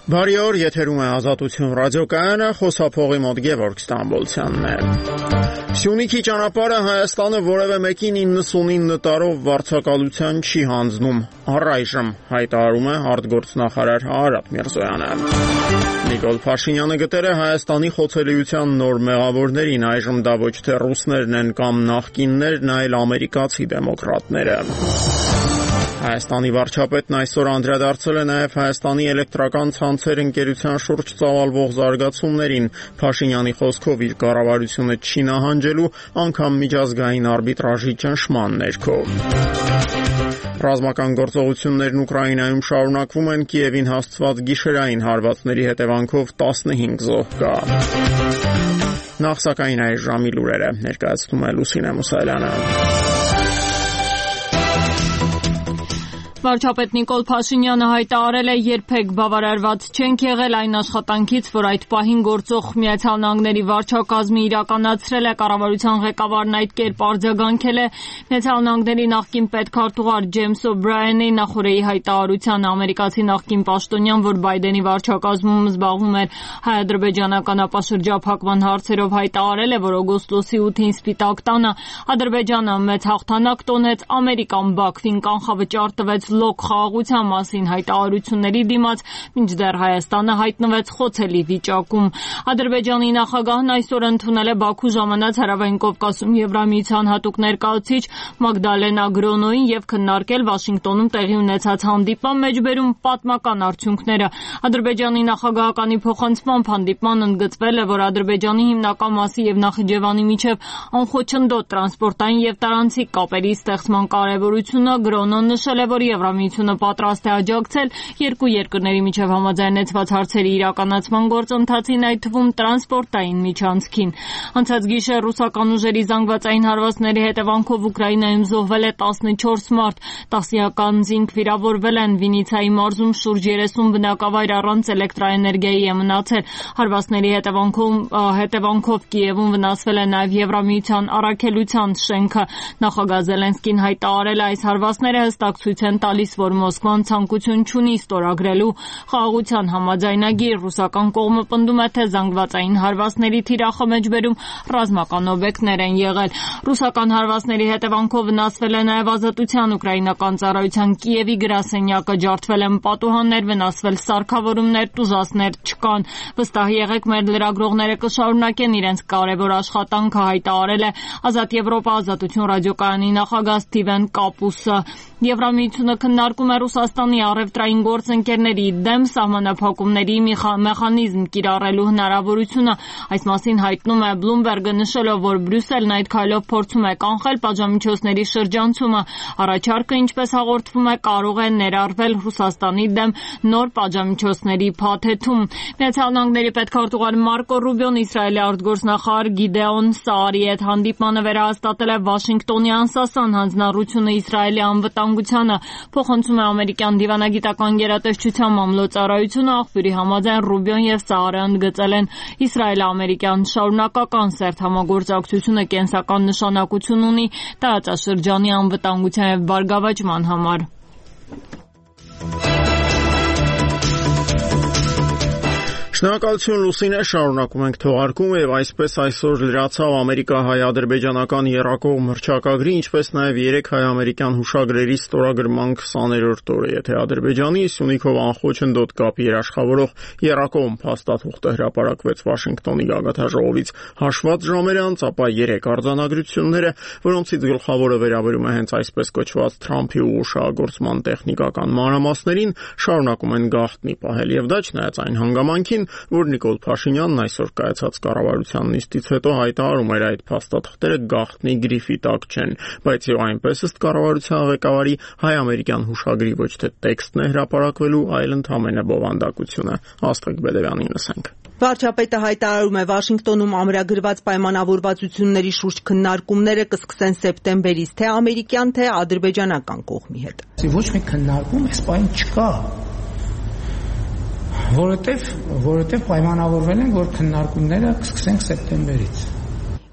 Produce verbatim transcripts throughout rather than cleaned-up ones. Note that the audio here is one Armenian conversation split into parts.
Բարի օր, եթերում է Ազատություն ռադիոկայանը, խոսափողի մոտ Գևորգ Ստամբոլցյանն է։ Սյունիքի ճանապարհը Հայաստանը որևէ մեկին իննսունինը տարով վարձակալության չի հանձնում, առայժմ հայտարարում է արտգործնախարար Արադ Միրզոյանը։ Նիկոլ Փաշինյանը գտել է Հայաստանի խոցելիության նոր մեղավորներին, այժմ դա ոչ թե ռուսներն են կամ նախկիններն, այլ ամերիկացի դեմոկրատները։ Հայաստանի վարչապետն այսօր անդրադարձել է նաև Հայաստանի էլեկտրական ցանցեր ընկերության շուրջ ծավալվող զարգացումներին, Փաշինյանի խոսքով իր կառավարությունը չի նահանջելու անգամ միջազգային արբիտրաժի ճնշման ներքո։ Ռազմական գործողություններն Ուկրաինայում շարունակվում են, Կիևին հասցված գիշերային հարվածների հետևանքով տասնհինգ զոհ կա։ Նախ սակայն այս ժամի լուրերը ներկայացնում է Լուսինե Մուսայելյանը։ Վարչապետ Նիկոլ Փաշինյանը հայտարարել է, երբեք բավարարված չենք եղել այն աշխատանքից, որ այդ պահին գործող Միացյալ Նահանգների վարչակազմը իրականացրել է, կառավարության ղեկավարն այդ կերպ արձագանքել է Միացյալ Նահանգների նախկին պետքարտուղար Ջեյմս Օ'Բրայենի նախորդի հայտարարությանը, ամերիկացի նախկին պաշտոնյան, որ Բայդենի վարչակազմում զբաղվում էր հայ-ադրբեջանական ապաշրջափակման հարցերով, հայտարարել է, որ օգոստոսի ութին Սպիտակ տանը Ադրբեջանը մեծ հաղթանակ տոնեց, Ամերիկան Բաքվին կանխավճար տվեց լոկ խաղաղության մասին հայտարարությունների դիմաց, մինչդեռ Հայաստանը հայտնվեց խոցելի վիճակում։ Ադրբեջանի նախագահն այսօր ընդունել է Բաքու ժամանած Հարավային Կովկասում Եվրամիության հատուկ ներկայացուցիչ Մագդալենա Գրոնոին եւ քննարկել Վաշինգտոնում տեղի ունեցած հանդիպման մեջբերում պատմական արդյունքները։ Ադրբեջանի նախագահականի փոխանցմամբ հանդիպման ընդգծվել է, որ Ադրբեջանի հիմնական մասի եւ Նախիջևանի միջև անխոչնդոտ տրանսպորտային եւ տարանցիկ կապերի ստեղծման կարեւորությունը։ Գրոնոն նշել է, որ Եվրամիությունը պատրաստ է աջակցել երկու երկրների միջև համաձայնեցված հարցերի իրականացման գործընթացին, այդ թվում տրանսպորտային միջանցքին։ Անցած գիշեր ռուսական ուժերի զանգվածային հարվածների հետևանքով Ուկրաինայում զոհվել է տասնչորս մարդ, տասնյական զինք վիրավորվել են, Վինիցայի մարզում շուրջ երեսուն բնակավայր առանց էլեկտրաէներգիայի է մնացել։ Հարվածների հետևանքով հետևանքով Կիևում վնասվել է նաև Եվրամիության առաքելության շենքը։ Նախագահ Զելենսկին հայտարարել է, այս հարվածները հստակ ցույց են տալիս, որ Մոսկվան ցանկություն չունի ստորագրելու խաղաղության համաձայնագիր։ Ռուսական կողմը պնդում է, թե զանգվածային հարվածների թիրախը մեջբերում ռազմական օբյեկտներ են եղել։ Ռուսական հարվածների հետևանքով վնասվել է նաև Ազատության ուկրաինական ծառայության Կիևի գրասենյակը, ջարդվել են պատուհաններ, վնասվել սարքավորումներ, տուժածներ չկան։ Վստահ եղեք, մեր լրագրողները կշարունակեն իրենց կարևոր աշխատանքը, հայտարարել է Ազատ Եվրոպա Ազատություն ռադիոկայանի նախագահ Սթիվեն Կապուսը։ Եվրամիությունը քննարկում է Ռուսաստանի առևտրային գործընկերների դեմ սահմանափակումների մեխանիզմ կիրառելու հնարավորությունը։ Այս մասին հայտնում է Բլումբերգը, նշելով, որ Բրյուսելն այդ քայլով փորձում է կանխել պատժամիջոցների շրջանցումը։ Առաջարկը, ինչպես հաղորդվում է, կարող է ներառվել Ռուսաստանի դեմ նոր պատժամիջոցների փաթեթում։ Միացյալ Նահանգների պետքարտուղար Մարկո Ռուբիոն Իսրայելի արտգործնախարար Գիդեոն Սաարի հետ հանդիպմանը վերահաստատել է Վաշինգտոնի անսասան հանձնառությունը Իսրայելի անվտանգությանը։ Փոխանցում է ամերիկյան դիվանագիտական գերատեսչության մամլոյցարայությունը, աղբյուրի համաձայն Ռուբիոն եւ Սաարը ընդգծել են իսրայել-ամերիկյան շարունակական սերտ համագործակցությունը կենսական նշանակություն ունի տարածաշրջանի անվտանգության եւ բարգավաճման համար։ Շնորհակալություն Լուսինե, շարունակում ենք թողարկումը եւ այսպես այսօր լրացավ ամերիկա-հայ-ադրբեջանական եռակողմ հռչակագրի, ինչպես նաեւ երեք հայ-ամերիկյան հուշագրերի ստորագրման քսաներորդ օրը, եթե Ադրբեջանի Սյունիքով անխոչնդոտ կապ երաշխավորող եռակողմ փաստաթուղթը հրապարակվեց Վաշինգտոնի գագաթնաժողովից հաշված ժամեր անց, ապա երեք արձանագրությունները, որոնցից գլխավորը վերաբերում է հենց այսպես կոչված Թրամփի ուղղաշահագործման տեխնիկական մանրամասներին, շարունակում են գաղտնի պահել եւ դա չնայած այն հանգամանքին, որ Նիկոլ Փաշինյանն այսօր կայացած կառավարության նիստից հետո հայտարարում էր, այդ փաստաթղթերը գաղտնի գրիֆի տակ չեն, բայց եւ այնպես ըստ կառավարության ղեկավարի հայ-ամերիկյան հուշագրի ոչ թե տեքստն է հրապարակվելու, այլ ընդհանրապես բովանդակությունը։ Աստղիկ Բեդևյանին լսենք։ Վարչապետը հայտարարում է, Վաշինգտոնում ամրագրված պայմանավորվածությունների շուրջ քննարկումները կսկսեն սեպտեմբերից, թե ամերիկյան, թե ադրբեջանական կողմի հետ։ Ոչ մի քննարկում այս պայն չկա, որովհետև որովհետև պայմանավորվել են, որ քննարկումները կսկսենք սեպտեմբերից։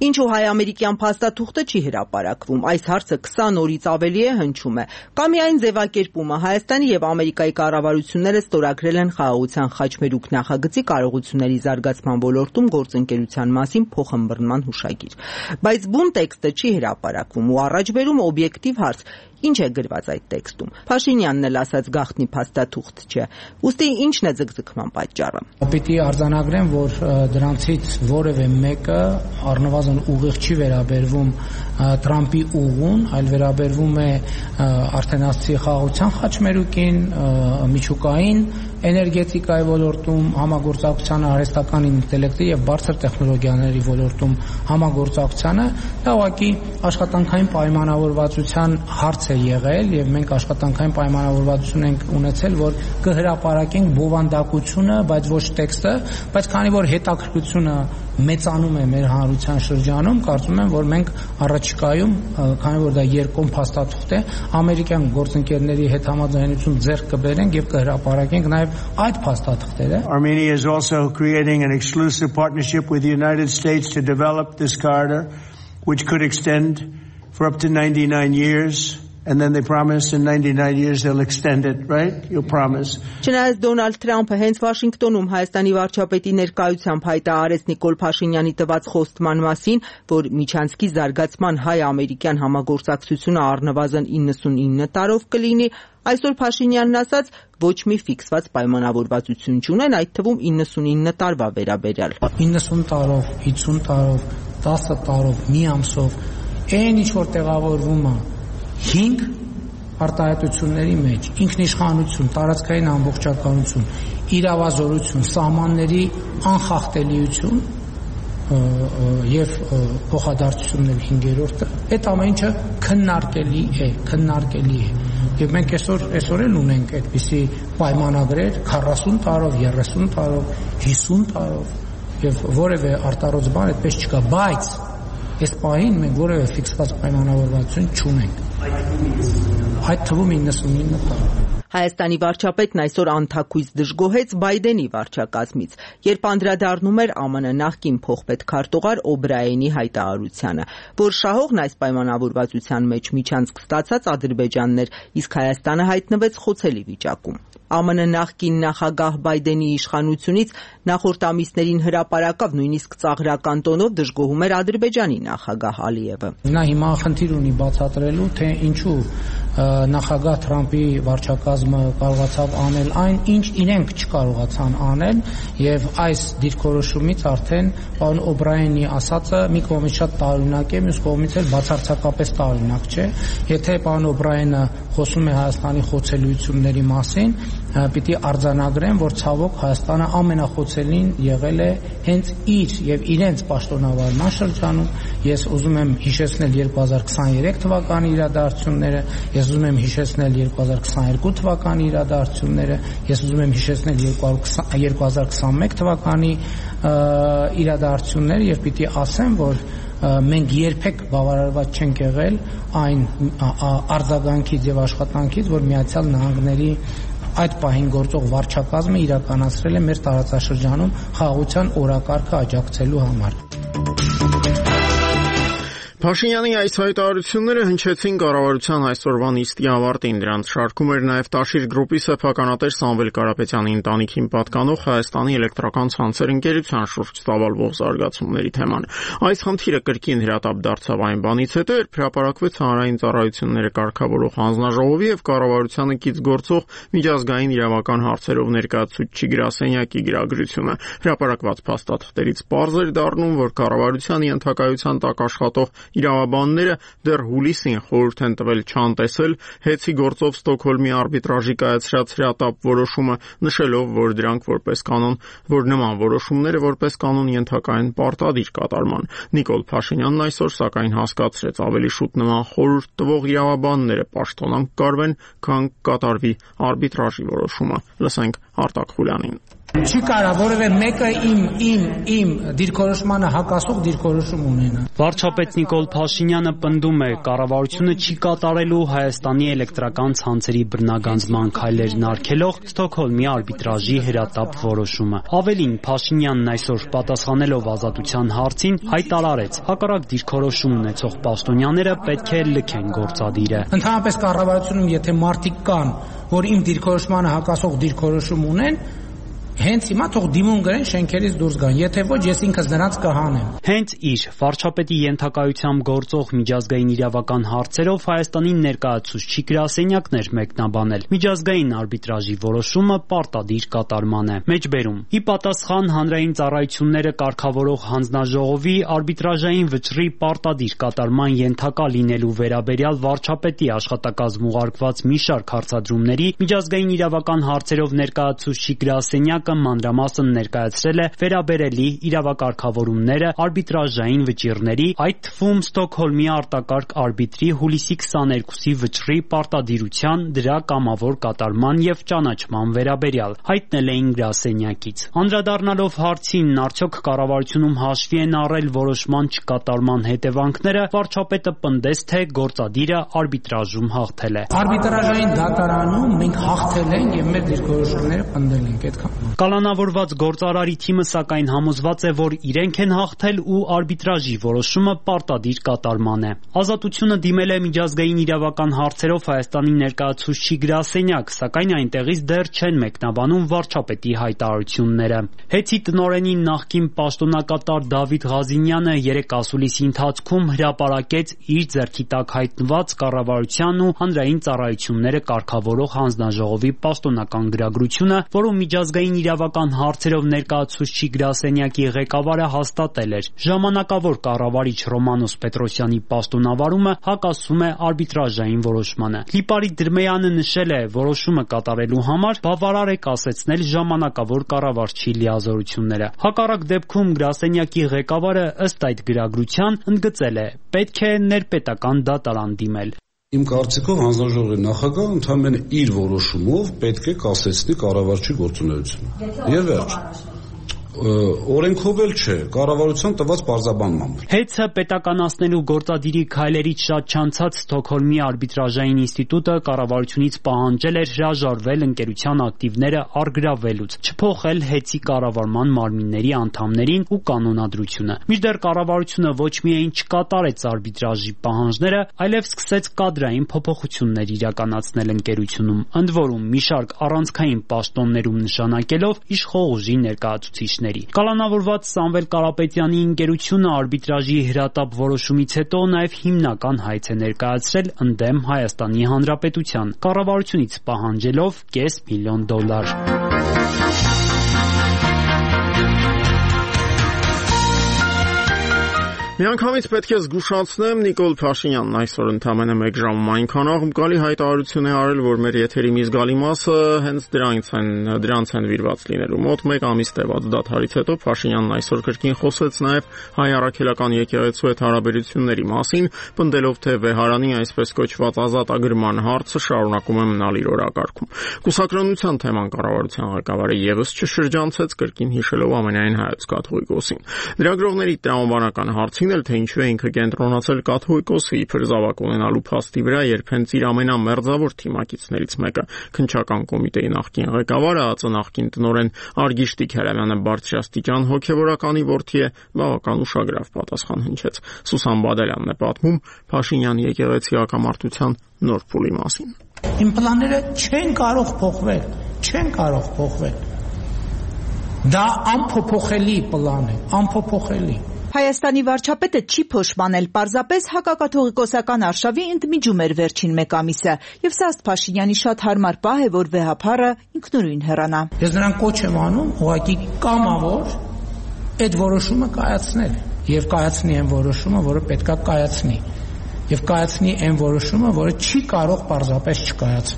Ինչու հայ-ամերիկյան փաստաթուղթը չի հրապարակվում։ Այս հարցը քսան օրից ավելի է հնչում է։ Կամ միայն ձևակերպումը Հայաստանի եւ Ամերիկայի կառավարությունները ստորագրել են խաղաղության խաչմերուկ նախագծի կարողությունների զարգացման ոլորտում գործընկերության մասին փոխըմբռնման հուշագիր։ Բայց բուն տեքստը չի հրապարակվում ու առաջ բերում օբյեկտիվ հարց. ինչ է գրված այդ տեքստում։ Փաշինյանն էլ ասաց գաղտնի փաստաթուղթ չէ։ Ուստի ինչն է ձգձգման պատճառը։ Պիտի արձանագրեմ, որ դրանցից որևէ մեկը առնվազն ուղիղ չի վերաբերվում Տրամպի ուղուն, այլ վերաբերվում է արդեն ասացի խաղաղության խաչմերուկին, միջուկային էներգետիկայի ոլորտում համագործակցությանը, արհեստական ինտելեկտի եւ բարձր տեխնոլոգիաների ոլորտում համագործակցությանը, դա ուղղակի աշխատանքային պայմանավորվածության հարց է եղել եւ մենք աշխատանքային պայմանավորվածություն ենք ունեցել, որ կհրապարակենք բովանդակությունը, բայց ոչ տեքստը, բայց քանի որ հետաքրքրությունը մեծանում է մեր հանրության շրջանում, կարծում եմ, որ մենք առաջիկայում, քանի որ դա երկկողմ փաստաթուղթ է, ամերիկյան գործընկերների հետ համաձայնություն ձեռք կբերենք եւ կհրապարակենք նաեւ այդ փաստաթղթերը. Armenia is also creating an exclusive partnership with the United States to develop this corridor, which could extend for up to ninety-nine years. And then they promise in ninety-nine years they'll extend it, right? You'll promise. Չնայած Դոնալդ Թրամփը հենց Վաշինգտոնում Հայաստանի վարչապետի ներկայությամբ հայտարարեց Նիկոլ Փաշինյանի տված խոստման մասին, որ միջանցքի զարգացման հայ-ամերիկյան համագործակցությունը առնվազն իննսունինը տարով կլինի, այսօր Փաշինյանն ասաց, ոչ մի ֆիքսված պայմանավորվածություն չունեն, այդ թվում իննսունինը տարվա վերաբերյալ։ իննսուն տարով, հիսուն տարով, տասը տարով, մի ամսով, այն ինչ որ տեղավորվում է հինգ արտահայտությունների մեջ ինքնիշխանություն, տարածքային ամբողջականություն, իրավազորություն, սահմանների անխախտելիություն եւ փոխադարձությունների հինգերորդը, այդ ամեն ինչը քննարկելի է, քննարկելի է։ Եվ մենք այսօր այսօր էլ ունենք այդպիսի պայմանագրեր քառասուն տարով, երեսուն տարով, հիսուն տարով եւ որևէ արտարոց բան այդպես չկա, բայց այս պահին մենք որևէ ֆիքսված պայմանավորվածություն չունենք։ Այդ թվում իննսունինը տարով։ Հայաստանի վարչապետն այսօր անթաքույց դժգոհեց Բայդենի վարչակազմից, երբ անդրադառնում էր ԱՄՆ նախկին փոխպետքարտուղար Օբրայենի հայտարարությանը, որ շահողն այս պայմանավորվածության մեջ միջանցք ստացած Ադրբեջանն էր, իսկ Հայաստանը հայտնվեց խոցելի վիճակում։ ԱՄՆ նախկին նախագահ Բայդենի իշխանությունից նախորդ ամիսներին հրապարակավ նույնիսկ ծաղրական տոնով դժգոհում էր Ադրբեջանի նախագահ Ալիևը։ Նա հիմա խնդիր ունի բացատրելու, թե ինչու նախագահ Թրամփի վարչակազմը կարողացավ անել այն, ինչ իրենք չկարողացան անել, եւ այս դիրքորոշումից արդեն պարոն Օբրայենի ասածը մի կողմից շատ տարօրինակ է, մյուս կողմից էլ բացարձակապես տարօրինակ չէ։ Եթե պարոն Օբրայենը խոսում է Հայաստանի խոցելիությունների մասին, պիտի արձանագրեմ, որ ցավոք Հայաստանը ամենախոցելին եղել է հենց իր եւ իրենց պաշտոնավարման շրջանում։ Ես ուզում եմ հիշեցնել երկու հազար քսաներեք թվականի իրադարձությունները, ես ուզում եմ հիշեցնել երկու հազար քսաներկու թվականի իրադարձությունները, ես ուզում եմ հիշեցնել երկու հազար քսանմեկ թվականի իրադարձությունները եւ պիտի ասեմ, որ մենք երբեք բավարարված չենք եղել այն արձագանքից եւ աշխատանքից, որ Միացյալ Նահանգների այդ պահին գործող վարչակազմը իրականացրել է մեր տարածաշրջանում խաղաղության օրակարգը աջակցելու համար։ Փաշինյանի այս հայտարարությունները հնչեցին կառավարության այսօրվա նիստի ավարտին, դրանց շարքում էր նաև Տաշիր գրուպի սեփականատեր Սամվել Կարապետյանի ընտանիքին պատկանող Հայաստանի էլեկտրական ցանցեր ընկերության շուրջ ծավալվող զարգացումների թեման։ Այս խնդիրը կրկին հրատապ դարձավ այն բանից հետո, երբ հրապարակվեց հանրային ծառայությունները կարգավորող հանձնաժողովի եւ կառավարությանը կից գործող միջազգային իրավական հարցերով ներկայացուցիչի գրասենյակի գրագրությունը։ Հրապարակված փաստաթղթերից պարզ էր դառնում, որ կառավարության ենթակայության տակ աշխատող իրավաբանները դեռ հուլիսին խորհուրդ են տվել չանտեսել հեծի գործով Ստոկհոլմի արբիտրաժի կայացրած հրատապ որոշումը, նշելով, որ դրանք որպես կանոն, որ նման որոշումները որպես կանոն ենթակա են պարտադիր կատարման։ Նիկոլ Փաշինյանն այսօր սակայն հասկացրեց, ավելի շուտ նման խորհուրդ տվող իրավաբանները պաշտոնանկ կարվեն, քան կատարվի արբիտրաժի որոշումը։ Լսենք Արտակ Խուլյանին։ Չի կարա որևէ մեկը իմ իմ իմ դիրքորոշմանը հակասող դիրքորոշում ունենա։ Վարչապետ Նիկոլ Փաշինյանը պնդում է, կառավարությունը չի կատարելու Հայաստանի էլեկտրական ցանցերի բռնագանձման քայլերն արգելող Ստոկհոլմի արբիտրաժի հրատապ որոշումը։ Ավելին, Փաշինյանն այսօր պատասխանելով Ազատության հարցին հայտարարեց, հակառակ դիրքորոշում ունեցող պաշտոնյաները պետք է լքեն գործադիրը։ Ընդհանրապես կառավարությունում եթե մարդիկ կան, որ իմ դիրքորոշմանը հակասող դիրքորոշում ունեն, հենց հիմա թող դիմում գրեն շենքերից դուրս գան, եթե ոչ ես ինքս նրանց կհանեմ։ Հենց իր վարչապետի ենթակայությամբ գործող միջազգային իրավական հարցերով Հայաստանի ներկայացուցիչ գրասենյակն էր մեկնաբանել միջազգային արբիտրաժի որոշումը պարտադիր կատարման է։ Մեջբերում ի պատասխան հանրային ծառայությունները կարգավորող հանձնաժողովի արբիտրաժային վճռի պարտադիր կատարման ենթակա լինելու վերաբերյալ վարչապետի աշխատակազմ ուղարկված մի շարք հարցադրումների միջազգային իրավական հարցերով ներկայացուցիչ գրասենյակը մանրամասն ներկայացրել է վերաբերելի իրավակարգավորումները արբիտրաժային վճիռների, այդ թվում Ստոկհոլմի արտակարգ արբիտրի հուլիսի քսաներկուսի վճռի պարտադիրության, դրա կամավոր կատարման եւ ճանաչման վերաբերյալ, հայտնել էին գրասենյակից։ Անդրադառնալով հարցին, արդյոք կառավարությունում հաշվի են առել որոշման չկատարման հետևանքները, վարչապետը պնդեց, թե գործադիրը արբիտրաժում հաղթել է։ Արբիտրաժային դատարանում մենք հաղթել ենք եւ մեր դիրքորոշումները պնդել ենք, այդքան։ Կալանավորված գործարարի թիմը սակայն համոզված է, որ իրենք են հաղթել ու արբիտրաժի որոշումը պարտադիր կատարման է։ Ազատությունը դիմել է միջազգային իրավական հարցերով Հայաստանի ներկայացուցիչ գրասենյակ, սակայն այնտեղից դեռ չեն մեկնաբանում վարչապետի հայտարարությունները։ Հեծի տնօրենի նախկին պաշտոնակատար Դավիթ Ղազինյանը երեկ ասուլիսի ընթացքում հրապարակեց իր ձեռքի տակ հայտնված կառավարության ու հանրային ծառայությունները կարգավորող հանձնաժողովի պաշտոնական գրագրությունը, որում միջազգային իրավական հարցերով ներկայացուցիչ գրասենյակի ղեկավարը հաստատել էր, ժամանակավոր կառավարիչ Ռոմանոս Պետրոսյանի պաշտոնավարումը հակասում է արբիտրաժային որոշմանը։ Լիպարիտ Դրմեյանը նշել է, որոշումը կատարելու համար բավարար է կասեցնել ժամանակավոր կառավարչի լիազորությունները։ Հակառակ դեպքում գրասենյակի ղեկավարը ըստ այդ գրագրության ընդգծել է, պետք է ներպետական դատարան դիմել։ Իմ կարծիքով հանձնաժողովի նախագահը ընդհանրապես իր որոշումով պետք է կասեցնի կառավարչի գործունեությունը։ Եվ վերջ։ Օրենքով էլ չէ, կառավարության տված պարզաբանմամբ։ Հեծը պետականացնելու գործադիրի քայլերից շատ չանցած Ստոկհոլմի արբիտրաժային ինստիտուտը կառավարությունից պահանջել էր հրաժարվել ընկերության ակտիվները առգրավելուց, չփոխել հեծի կառավարման մարմինների անդամներին ու կանոնադրությունը։ Մինչդեռ կառավարությունը ոչ միայն չկատարեց արբիտրաժի պահանջները, այլև սկսեց կադրային փոփոխություններ իրականացնել ընկերությունում, ընդ որում մի շարք առանցքային պաշտոններում նշանակելով իշխող ուժի ներկայացուցիչներ։ Կալանավորված Սամվել Կարապետյանի ընկերությունը արբիտրաժի հրատապ որոշումից հետո նաև հիմնական հայց է ներկայացրել ընդդեմ Հայաստանի Հանրապետության, կառավարությունից պահանջելով կես միլիոն դոլար։ Միանգամից պետք է զգուշացնեմ, Նիկոլ Փաշինյանն այսօր ընդամենը մեկ ժամում այնքան աղմկալի հայտարարություն է արել, որ մեր եթերի մի զգալի մասը հենց դրանից են դրանց են վիրված լինելու։ Մոտ մեկ ամիս տևած դադարից հետո Փաշինյանն այսօր կրկին խոսեց նաև հայ առաքելական եկեղեցու հետ հարաբերությունների մասին, պնդելով, թե վեհարանի այսպես կոչված ազատագրման հարցը շարունակում է մնալ իր օրակարգում։ Կուսակրոնության թեման կառավարության ղեկավարը եւս չշրջանցեց, կրկին հիշելով ամենայն հայոց կաթողիկոսին։ Լրագրողների տրամաբանական հարցին թե ինչու է ինքը կենտրոնացել կաթողիկոսի իբր զավակ ունենալու փաստի վրա, երբ հենց իր ամենամերձավոր թիմակիցներից մեկը քննչական կոմիտեի նախկին ղեկավարը, ԱԾ նախկին տնօրեն Արգիշտիկ Հրամյանը բարձրաստիճան հոգևորականի որդի է, բավական ուշագրավ պատասխան հնչեց։ Սուսան Բադալյանն է պատմում Փաշինյանի եկեղեցի հակամարտության նոր փուլի մասին։ Իմ պլանները չեն կարող փոխվել, չեն կարող փոխվել։ Դա անփոփոխելի պլան է, անփոփոխելի։ Հայաստանի վարչապետը չի փոշմանել, պարզապես հակակաթողիկոսական արշավի ընդմիջում էր վերջին մեկ ամիսը, եւ սա ըստ Փաշինյանի շատ հարմար պահ է, որ վեհափառը ինքնուրույն հեռանա։ Ես նրան կոչ եմ անում ուղղակի կամավոր այդ որոշումը կայացնել եւ կայացնի այն որոշումը, որը պետքա կայացնի, եւ կայացնի այն որոշումը, որը չի կարող պարզապես չկայացվել։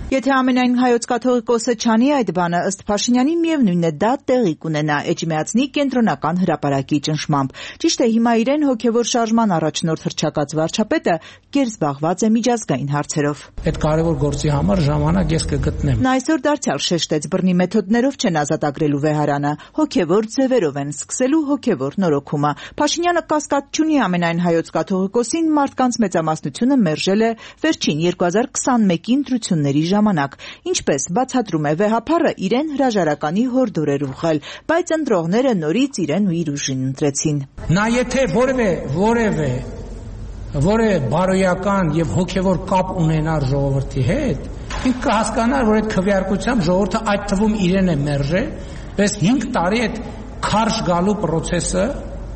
Եթե ամենայն հայոց կաթողիկոսը չանի այդ բանը, ըստ Փաշինյանի միևնույնն է դա տեղի կունենա Էջմիածնի կենտրոնական հրապարակի ճնշմամբ։ Ճիշտ է, հիմա իրեն հոգևոր շարժման առաջնորդ հռչակած վարչապետը գերզբաղված է միջազգային հարցերով։ Այդ կարևոր գործի համար ժամանակ ես կգտնեմ։ Նա այսօր դարձյալ շեշտեց բռնի մեթոդներով չեն ազատագրելու վեհարանը, հոգևոր ձևերով են սկսելու հոգևոր նորոգումը։ Փաշինյանը կասկած չունի ամենայն հայոց կաթողիկոսին մարդկանց մեծամասնությունը մերժել է վերջին երկու հազար քսանմեկի ընտրությունների ժամանակ, ինչպես բացատրում է վեհափառը իրեն հրաժարականի հորդոր էր ուղղել, բայց ընտրողները նորից իրեն ու իր ուժին ընտրեցին։ Նա եթե որևէ որևէ որևէ բարոյական եւ հոգեվոր կապ ունենար ժողովրդի հետ, ինքը կհասկանար, որ այդ քվեարկությամբ ժողովուրդը այդ թվում իրեն է մերժել, պես հինգ տարի այդ քարշ գալու process-ը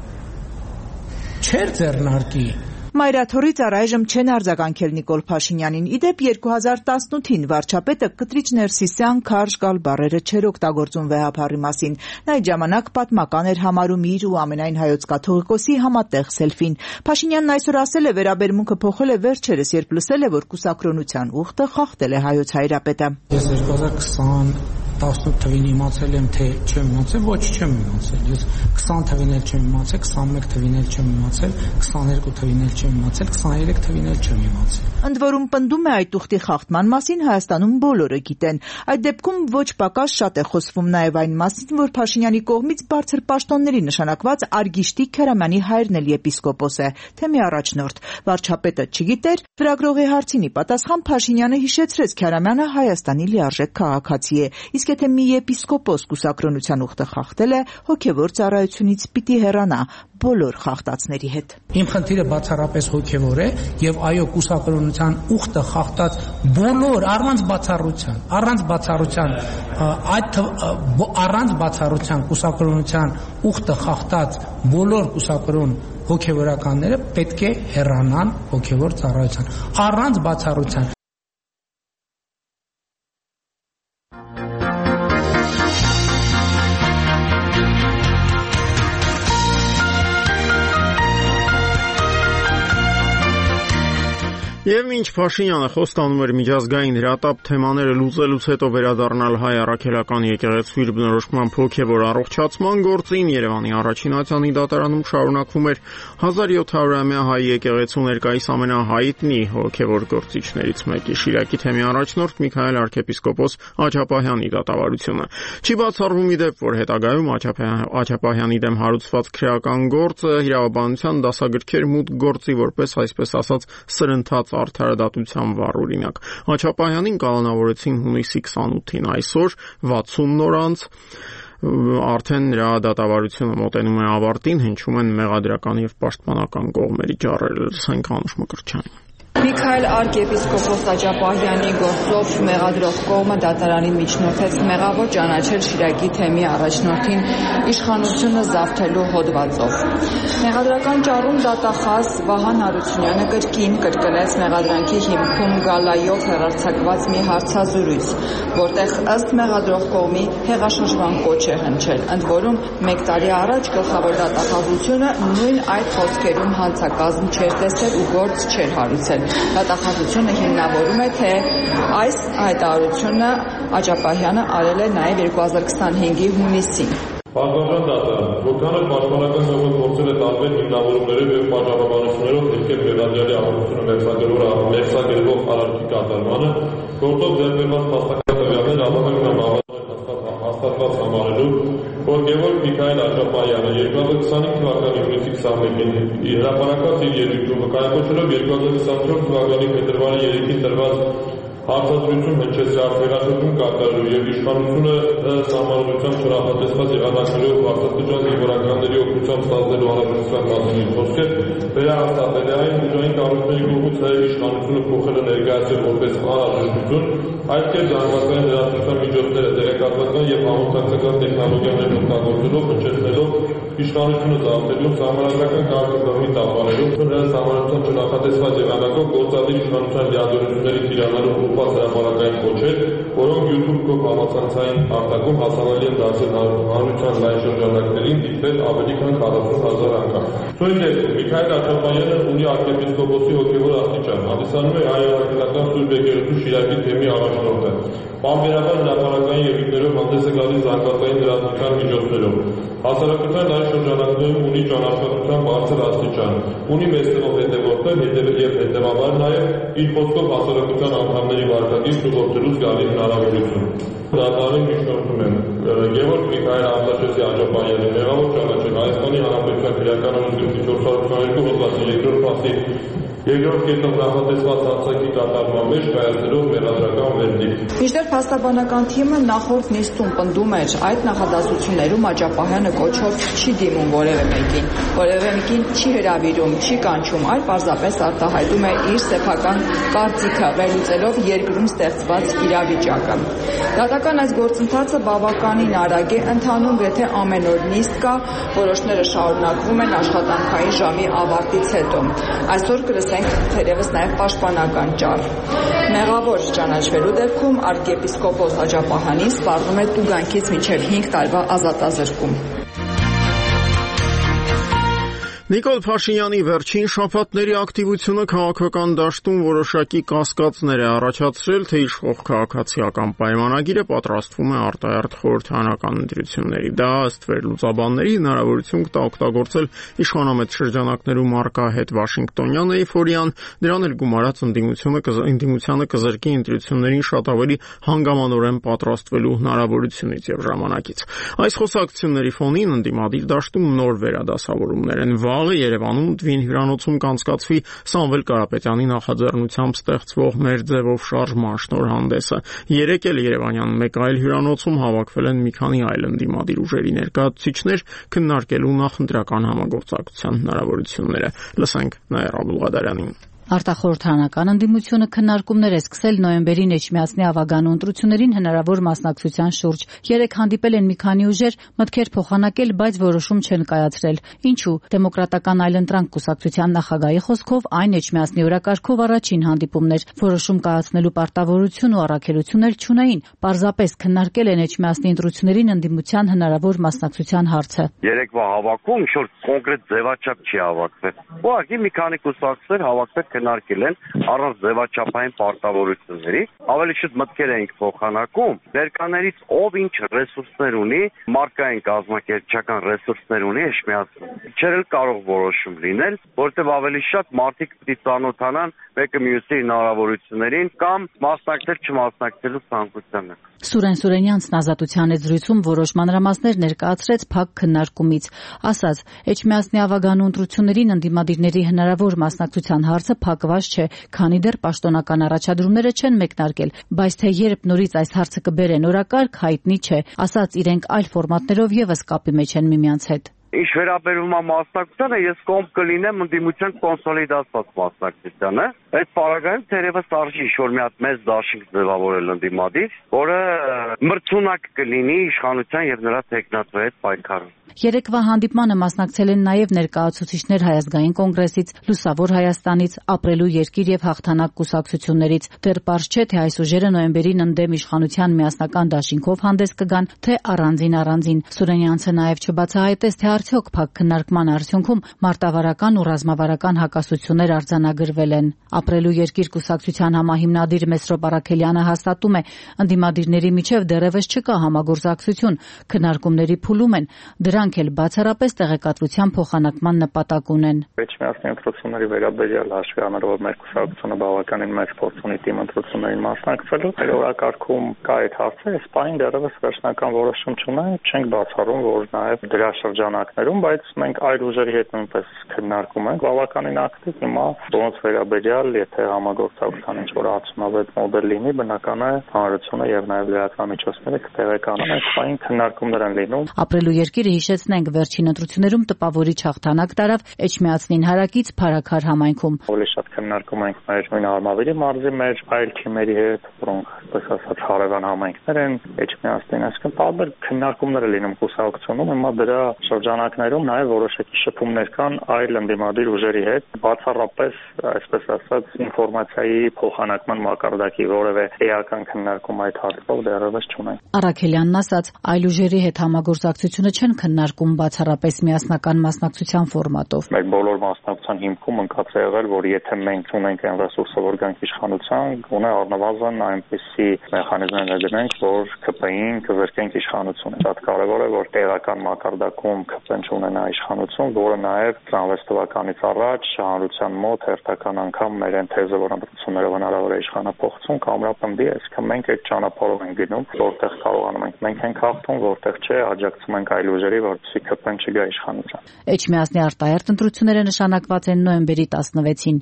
չէր ձեռնարկի։ Մայրաթորից առայժմ չեն արձագանքել Նիկոլ Փաշինյանին։ Իդեպ երկու հազար տասնութին վարչապետը կտրիչ Ներսիսյան քարշ գալ բառերը չէր օգտագործում վեհափառի մասին։ Նա այդ ժամանակ պատմական էր համարում իր ու ամենայն հայոց կաթողիկոսի համատեղ սելֆին։ Փաշինյանն այսօր ասել է վերաբերմունքը փոխել է վերջերս, երբ լսել է, որ կուսակրոնության ուխտը խախտել է հայոց հայրապետը։ Ես երկու հազար քսան տասնութ թվին իմացել եմ, թե չեմ իմացել, ոչ չեմ իմացել։ Ես քսան թվին էլ չեմ իմացել, քսանմեկ թվին էլ չեմ իմացել, քսաներկու թվին էլ չեմ իմացել, քսաներեք թվին էլ չեմ իմացել։ Ընդ որում պնդում է այդ ուխտի խախտման մասին Հայաստանում բոլորը գիտեն։ Այդ դեպքում ոչ պակաս շատ է խոսվում նաև այն մասին, որ Փաշինյանի կողմից բարձր պաշտոնների նշանակված Արգիշտի Քերամյանի հայրն էլ եպիսկոպոս է, թե մի առաջնորդ։ Վարչապետը չգիտեր, լրագրողի հարցին ի պատասխան Փաշինյանը հիշեցրեց Քերամյանը Հայաստանի լիարժեք քաղաքացի է, իսկ եթե մի եպիսկոպոս կուսակրոնության ուխտը խախտել է, հոգևոր ծառայությունից պիտի հեռանա բոլոր խախտածների հետ։ Իմ խնդիրը բացառապես հոգևոր է եւ այո կուսակրոնության ուխտը խախտած բոլոր առանց բացառության, առանց բացառության այդ առանց բացառության կուսակրոնության ուխտը խախտած բոլոր կուսակրոն հոգևորականները պետք է հեռանան հոգևոր ծառայության առանց բացառության։ Եվ մինչ Փաշինյանը խոստանում էր միջազգային հրատապ թեմաները լուծելուց հետո վերադառնալ հայ առաքելական եկեղեցու իր բնորոշմամբ հոգևոր առողջացման գործին, Երևանի առաջին ատյանի դատարանում շարունակվում էր հազար յոթ հարյուրամյա հայ եկեղեցու ներկայիս ամենահայտնի հոգևոր գործիչներից մեկի Շիրակի թեմի առաջնորդ Միքայել arczepiskopos Աչապահյանի դատավարությունը։ Չի բացառվում ի դեպ, որ հետագայում Աչապահյանի դեմ հարուցված քրեական գործը իրավաբանության դասագրքեր մուտք գործի որպես այսպես ասած սրընթաց արդարադատության վառ օրինակ։ Աչապահյանին կալանավորեցին հունիսի քսանութին, այսօր վաթսուն օր անց արդեն նրա դատավարությունը մոտենում է ավարտին, հնչում են մեղադրական եւ պաշտպանական կողմերի ջառերը։ Լսենք Անուշ Մկրտչյանին։ Միքայել arczepiskopos Աչապահյանի գործով մեղադրող կողմը դատարանին միջնորդեց մեղավոր ճանաչել Շիրակի թեմի առաջնորդին իշխանությունը զավթելու հոդվածով։ Մեղադրական ճառում դատախազ Վահան Հարությունյանը կրկին կրկնեց մեղադրանքի հիմքում գալայով հեռարձակված մի հարցազրույց, որտեղ ըստ մեղադրող կողմի հեղաշրջման կոչ է հնչել, ընդ որում մեկ տարի առաջ գլխավոր դատախազությունը նույն այդ խոսքերում հանցակազմ չէր տեսել ու գործ չէր հարուցել։ Դատախազությունը հիմնավորում է, թե այս հայտարարությունը Աչապահյանը արել է նաև երկու հազար քսանհինգի հունիսին։ Բարձրացան դատարան, որքան էլ պաշտպանական կողմը գործել է տարբեր հիմնավորումներով եւ պատժամիջոցներով դեպքեր մեղադրյալի առողջությունը մերձագրող մերձագրող արարքի կատարմանը, գործով ձեռնբերված փաստական տվյալներ ամենամեծ հաստատված համարելու, որ Գևորգ Միքայել Աչապահյանը երկու հազար քսանհինգ թվականի հունիսի քսանմեկին հրապարակած իր ելույթում կայացնելով երկու հազար քսանչորս թվականի փետրվարի երեքին տրված հարցազրույցում հնչեցրած վերաշրջում կատարելու եւ իշխանությունը սահմանադրությամբ չնախատեսված եղանակներով վարձատրության զինվորականների օգնությամբ ստանձնելու անհրաժեշտության կազմի խոսքը վերահաստատել է այն ուժային կառույցների կողմից նաեւ իշխանությունը փոխել է ներկայացել որպես անհրաժեշտություն, այդ կերպ զանգվածային լրատվության միջոցները տեղեկատվական եւ համապատասխան տեխնոլոգիաներ օգտագործելով հնչեցնելով իշխանությունը զավթելու սահմանադրական կարգախոսի տապալելով նրա սահմանադրության չնախատեսված եղանակով գործադիր իշխանության լիազորությունների տիրանալու ուղղված հրապարակային կոչեր որոնք YouTube-ով համացանցային արտակում հասանելի են դարձել հանրության լայն շրջանակներին, դիտվել ավելի քան քառասուն հազար անգամ։ Ցույց է, Միքայել Աչապանյանը ունի arczepiskopոսի հոգևոր աստիճան, հանդիսանում է հայ евангելական Սուրբ եկեղեցու Շիրակի թեմի առաջնորդը։ Պարբերաբար հրապարակային ելույթներով հանդես է գալիս զանգվածային լրատվության միջոցներով։ Հասարակության լայն շրջանակներում ունի ճանաչվածության բարձր աստիճան, ունի մեծ թվով հետևորդներ եւ հետեւաբար նաեւ իր խոսքով հասարակության անդամների վարկագիծն ու գործելուց գալի հնարավորություն։ Դատարանի միջնորդում եմ Գևորգ Միքայել Արտաշեսի Աչապանյանի մեղավոր ճանաչել Հայաստանի Հանրապետության քրեական օրենսգրքի չորս հարյուր ութսունհինգ հոդվածի երկրորդ մասի երկրորդ կետով նախատեսված հարձակի կատարման մեջ կայացնելով մեղադրական վերդիկտ։ Մինչդեռ փաստաբանական թիմը նախորդ նիստում պնդում էր, այդ նախադասություններում Աչապահյանը կոչով չի դիմում որևէ մեկին, որևէ մեկին չի հրավիրում, չի կանչում, այլ պարզապես արտահայտում է իր սեփական կարծիքը, վերլուծելով երկրում ստեղծված իրավիճակը։ Դատական այս գործընթացը բավականին արագ է ընթանում, եթե ամեն օր նիստ կա, որոշները շարունակվում են աշխատանքային ժամի ավարտից հետո։ Այսօր կլսենք թերևս նաև պաշտպանական ճառ։ Մեղավոր ճանաչվելու դեպքում arczepiskopos Աչապահյանին սպառնում է տուգանքից մինչև հինգ տարվա ազատազրկում։ Նիկոլ Փաշինյանի վերջին շաբաթների ակտիվությունը քաղաքական դաշտում որոշակի կասկածներ է առաջացրել, թե իշխող քաղաքացիական պայմանագիրը պատրաստվում է արտահերթ խորհրդարանական ընտրությունների։ Դա ըստ վերլուծաբանների հնարավորություն կտա օգտագործել իշխանամետ շրջանակներում առկա հետ Վաշինգտոնյան էйֆորիան, դրան էլ գումարած ընդդիմությանը կզրկի ընտրություններին շատ ավելի հանգամանորեն պատրաստվելու հնարավորությունից եւ ժամանակից։ Այս խոսակցությունների ֆոնին ընդդիմադիր դաշտում նոր վերադասավորումներ են։ Երևանում Տվին հյուրանոցում կանցկացվի Սամվել Կարապետյանի նախաձեռնությամբ ստեղծվող «Մեր ձևով շարժման» շնորհանդեսը։ Երեկ էլ Երևանյան մեկ այլ հյուրանոցում հավաքվել են մի քանի այլ ընդդիմադիր ուժերի ներկայացուցիչներ քննարկելու նախընտրական համագործակցության հնարավորությունները։ Լսենք Նաիրա Աբուլղադարյանին։ Արտախորհրդարանական ընդդիմությունը քննարկումներ է սկսել նոյեմբերին Էջմիածնի ավագանու ընտրություններին հնարավոր մասնակցության շուրջ։ Երեք հանդիպել են մի քանի ուժեր, մտքեր փոխանակել, բայց որոշում չեն կայացրել։ Ինչու՞։ Դեմոկրատական այլընտրանք կուսակցության նախագահի խոսքով այն Էջմիածնի օրակարգով առաջին հանդիպումն էր։ Որոշում կայացնելու պարտավորություն ու առաքելություն էլ չունեին։ Պարզապես քննարկել են Էջմիածնի ընտրություններին ընդդիմության հնարավոր մասնակցության հարցը։ Երեկվա հավաքում ինչ-որ կոնկրետ ձևաչափ չի հավաքվել։ Ուղղակի մի քանի կուսակցներ հավաքվել քննարկել են առանց ձևաչափային պարտավորությունների, ավելի շուտ մտքեր էինք փոխանակում, ներկաներից ով ինչ ռեսուրսներ ունի, մարկային կազմակերպչական ռեսուրսներ ունի Էջմիածնում։ Չէր էլ կարող որոշում լինել, որտեղ ավելի շատ մարդիկ պիտի ծանոթանան մեկը մյուսի հնարավորություններին կամ մասնակցել չմասնակցելու ցանկությանը։ Սուրեն Սուրենյանցն Ազատության հետ զրույցում որոշ մանրամասներ ներկայացրեց փակ քննարկումից։ Ասաց, Էջմիածնի ավագանու ընտրություններին ընդդիմադիրների հնարավոր մասնակցության հարցը փակված չէ, քանի դեռ պաշտոնական առաջադրումները չեն մեկնարկել, բայց թե երբ նորից այս հարցը կբերեն օրակարգ, հայտնի չէ։ Ասաց, իրենք այլ ֆորմատներով եւս կապի մեջ են միմյանց հետ։ Ինչ վերաբերում է մասնակցությանը, ես կողմ կլինեմ ընդդիմության կոնսոլիդացված մասնակցությանը։ Այդ պարագայում թերևս արժի ինչ-որ մի հատ մեծ դաշինք ձևավորել ընդդիմադիր, որը մրցունակ կլինի իշխանության եւ նրա տեխնատվայի հետ պայքարում։ Երեկվա հանդիպմանը մասնակցել են նաև ներկայացուցիչներ Հայ ազգային կոնգրեսից, Լուսավոր Հայաստանից, Ապրելու երկիր եւ Հաղթանակ կուսակցություններից։ Դեռ պարզ չէ, թե այս ուժերը նոյեմբերին ընդդեմ իշխանության միասնական դաշինքով հանդես կգան, թե առանձին-առանձին։ Սուրենյանցը նաև չբացահայտեց, թե արդյոք փակ քննարկման արդյունքում մարտավարական ու ռազմավարական հակասություններ արձանագրվել են։ Ապրելու երկիր կուսակցության համահիմնադիր Մեսրոպ Առաքելյանը հաստատում է, ընդդիմադիրների միջև դեռևս չկա համագործակցություն, քննարկումների փուլում են։ Դրանք էլ բացառապես տեղեկատվության փոխանակման նպատակ ունեն։ Էջմիածնի ընտրությունների վերաբերյալ հաշվի առնելով, որ մեր կուսակցությունը բավականին մեծ փորձ ունի թիմ ընտրություններին մասնակցելու, մեր օրակարգում կա այդ հարցը, այս պահին դեռևս վերջնական որոշում չունենք, չենք բացառում, որ նաև դրա շրջանակներում, բայց մենք այլ ուժերի հետ նույնպես քննարկում ենք բավականին ակտիվ։ Հիմա ոնց վերաբերյալ, եթե համագործակցության ինչ-որ արդյունավետ մոդել լինի, բնական է հանրությունը եւ նաև լրատվամիջոցները կտեղեկանան, այս պահին քննարկումներ են լինում։ Ապրելու երկիրը հիշեցնենք վերջին ընտրություններում տպավորիչ հաղթանակ տարավ Էջմիածնին հարակից Փարաքար համայնքում։ Ավելի շատ քննարկում ենք մեր նույն Արմավիրի մարզի մեր այլ թիմերի հետ, որոնք այսպես ասած հարևան համայնքներ են Էջմիածնին, այսինքն տարբեր քննարկումներ են լինում կուսակցությունում, հիմա դրա շրջան շրջանակներում նաև որոշակի շփումներ կան այլ ընդդիմադիր ուժերի հետ, բացառապես, այսպես ասած, ինֆորմացիայի փոխանակման մակարդակի որևէ էական քննարկում այդ հարցով դեռևս չունենք։ Արաքելյանն ասաց, այլ ուժերի հետ համագործակցությունը չեն քննարկում բացառապես միասնական մասնակցության ֆորմատով։ Մեր բոլոր մասնակցության հիմքում ընկած է եղել, որ եթե մենք ունենք այն ռեսուրսը, որ գանք իշխանության, գոնե առնվազն այնպիսի մեխանիզմներ ներդնենք, որ ԿՊ-ին կզրկենք իշխանությունը։ Շատ կարևոր է, որ տեղական մակարդակում ԿՊ-ն չունենա իշխանություն, որը նաև տասնվեց թվականից առաջ հանրության մոտ հերթական անգամ մեր այն թեզը, որ ընտրություններով հնարավոր է իշխանափոխություն, կամրապնդի, այսինքն մենք այդ ճանապարհով ենք գնում, որտեղ կարողանում ենք մենք ենք հաղթում, որտեղ չէ, աջակցում ենք այլ ուժերի, որպեսզի ԿՊ-ն չգա իշխանության։ Էջմիածնի արտահերթ ընտրությունները նշանակված են նոյեմբերի տասնվեցին։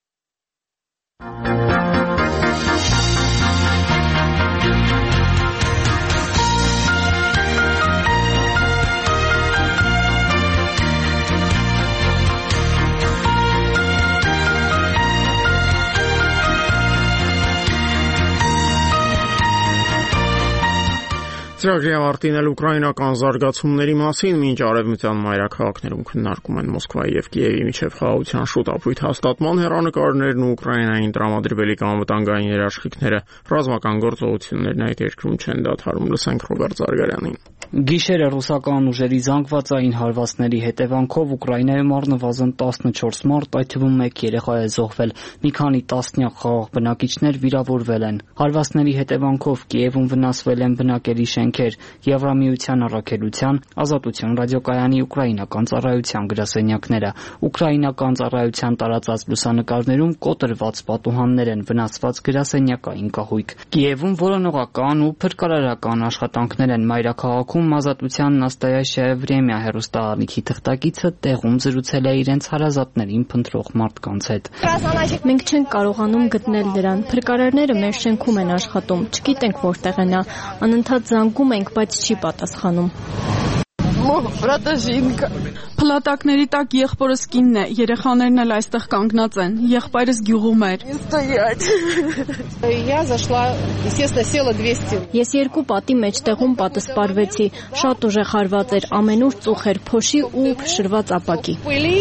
Ծրագրի ավարտին էլ ուկրաինական զարգացումների մասին մինչ արևմտյան մայրաքաղաքներում քննարկում են Մոսկվայի եւ Կիևի միջև խաղաղության շուտ ապույտ հաստատման հեռանկարներն ու Ուկրաինային տրամադրվելիք անվտանգային երաշխիքները, ռազմական գործողություններն այդ երկրում չեն դադարում։ Լսենք Ռոբերտ Զարգարյանին։ Գիշերը ռուսական ուժերի զանգվածային հարվածների հետևանքով Ուկրաինայում առնվազն տասնչորս մարդ, այդ թվում մեկ երեխա է զոհվել, մի քանի տասնյակ խաղաղ բնակիչներ վիրավորվել են։ Հարվածների հետևանքով Կիևում վնասվել են բնակելի շենքեր, Եվրամիության առաքելության, Ազատություն ռադիոկայանի ուկրաինական ծառայության գրասենյակները։ Ուկրաինական ծառայության տարածած լուսանկարներում կոտրված պատուհաններ են, վնասված գրասենյակային կահույք։ Կիևում որոնողական ու փրկարարական աշխատանքներ են մայրաքաղաքում Ազատության Նաստայաշիա Վրեմիա հեռուստաալիքի թղթակիցը տեղում զրուցել է իրենց հարազատներին փնտրող մարդկանց հետ։ Մենք չենք կարողանում գտնել դրան։ Փրկարարները մեր շենքում են աշխատում, չգիտենք որտեղ է նա։ Անընդհատ զանգում ենք, բայց չի պատասխանում։ Փլատակների տակ եղբորս կինն է, երեխաներն էլ այստեղ կանգնած են, եղբայրս գյուղում էր։ Ես երկու պատի մեջտեղում պատսպարվեցի, շատ ուժեղ հարված էր, ամենուր ծուխ էր, փոշի ու փշրված ապակի։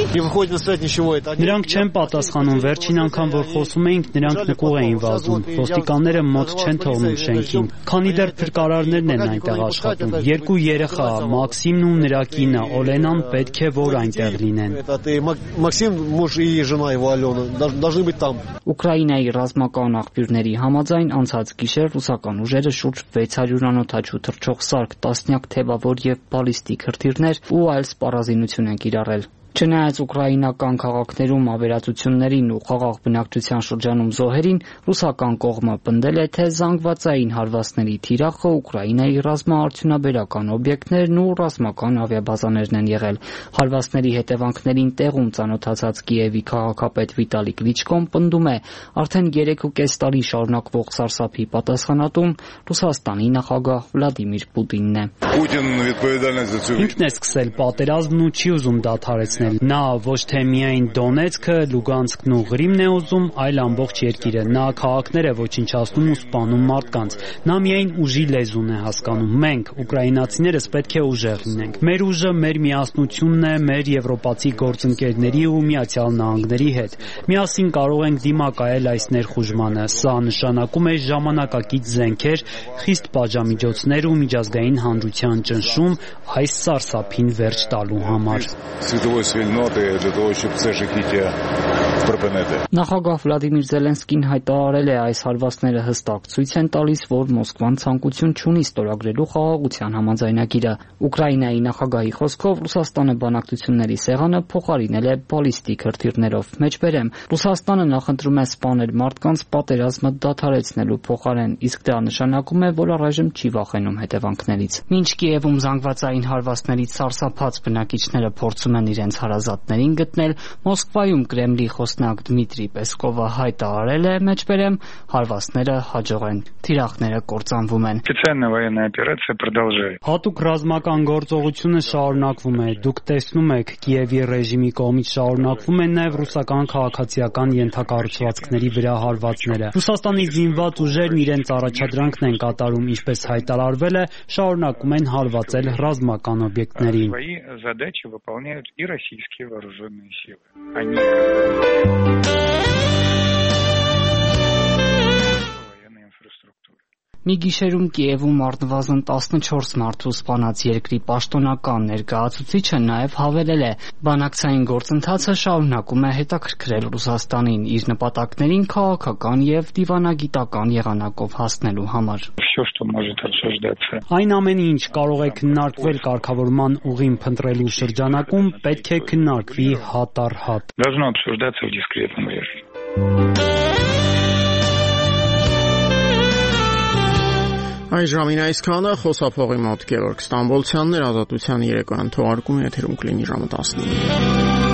Նրանք չեն պատասխանում, վերջին անգամ որ խոսում էինք, նրանք նկուղ էին վազում, ոստիկանները մոտ չեն թողնում շենքին, քանի դեռ փրկարարներն են այնտեղ աշխատում, երկու երեխա, Մաքսիմն ու նրա կինը Օլենան պետք է որ այնտեղ լինեն։ Ուկրաինայի ռազմական աղբյուրների համաձայն անցած գիշեր ռուսական ուժերը շուրջ վեց հարյուր անօդաչու թռչող սարք, տասնյակ թևավոր եւ բալիստիկ հրթիռներ ու այլ սպառազինություն են կիրառել։ Չնայած ուկրաինական քաղաքներում ավերածություններին ու խաղաղ բնակչության շրջանում զոհերին, ռուսական կողմը պնդել է, թե զանգվածային հարվածների թիրախը Ուկրաինայի ռազմաարդյունաբերական օբյեկտներն ու ռազմական ավիաբազաներն են եղել։ Հարվածների հետևանքներին տեղում ծանոթացած Կիևի քաղաքապետ Վիտալի Կլիչկոն պնդում է, արդեն երեք ու կես տարի շարունակվող սարսափի պատասխանատուն Ռուսաստանի նախագահ Վլադիմիր Պուտինն է։ Ինքն է սկսել պատերազմն ու չի ուզում դադարեցնել։ Նա ոչ թե միայն Դոնեցկը, Լուգանսկն ու Ղրիմն է ուզում, այլ ամբողջ երկիրը։ Նա քաղաքներ է ոչնչացնում ու սպանում մարդկանց։ Նա միայն ուժի լեզուն է հասկանում։ Մենք, ուկրաինացիներս, պետք է ուժեղ լինենք։ Մեր ուժը մեր միասնությունն է մեր եվրոպացի գործընկերների ու Միացյալ Նահանգների հետ։ Միասին կարող ենք դիմակայել այս ներխուժմանը։ Սա նշանակում է ժամանակակից զենքեր, խիստ պատժամիջոցներ ու միջազգային հանրության ճնշում այս սարսափին վերջ տալու համար։ Նախագահ Վլադիմիր Զելենսկին հայտարարել է, այս հարվածները հստակ ցույց են տալիս, որ Մոսկվան ցանկություն չունի ստորագրելու խաղաղության համաձայնագիրը։ Ուկրաինայի նախագահի խոսքով Ռուսաստանը բանակցությունների սեղանը փոխարինել է բալիստիկ հրթիռներով։ Մեջբերեմ, Ռուսաստանը նախընտրում է սպանել մարդկանց պատերազմը դադարեցնելու փոխարեն, իսկ դա նշանակում է, որ առայժմ չի վախենում հետևանքներից։ Մինչ Կիևում զանգվածային հարվածներից սարսափած բնակիչները փորձում են իրենց հարազատներին գտնել, Մոսկվայում Կրեմլի խոսնակ Դմիտրի Պեսկովը հայտարարել է, մեջբերեմ, հարվածները հաջող են, թիրախները կործանվում են։ Հատուկ ռազմական գործողությունը շարունակվում է։ Դուք տեսնում եք, Կիևի ռեժիմի կողմից շարունակվում են նաև ռուսական քաղաքացիական ենթակառուցվածքների վրա հարվածները։ Ռուսաստանի զինված ուժերն իրենց առաջադրանքն են կատարում, ինչպես հայտարարվել է, շարունակում են հարվածել ռազմական օբյեկտներին։ Մի գիշերում Կիևում առնվազն տասնչորս մարդու սպանած երկրի պաշտոնական ներկայացուցիչը նաև հավելել է, բանակցային գործընթացը շարունակում է հետաքրքրել Ռուսաստանին իր նպատակներին քաղաքական եւ դիվանագիտական եղանակով հասնելու համար։ Այն ամեն ինչ կարող է քննարկվել կարգավորման ուղին փնտրելու շրջանակում, պետք է քննարկվի հատ առ հատ։ Այս ժամին այսքանը, խոսափողի մոտ Գևորգ Ստամբոլցյանն էր, Ազատության երեկոյան թողարկումը եթերում կլինի ժամը տասնինը։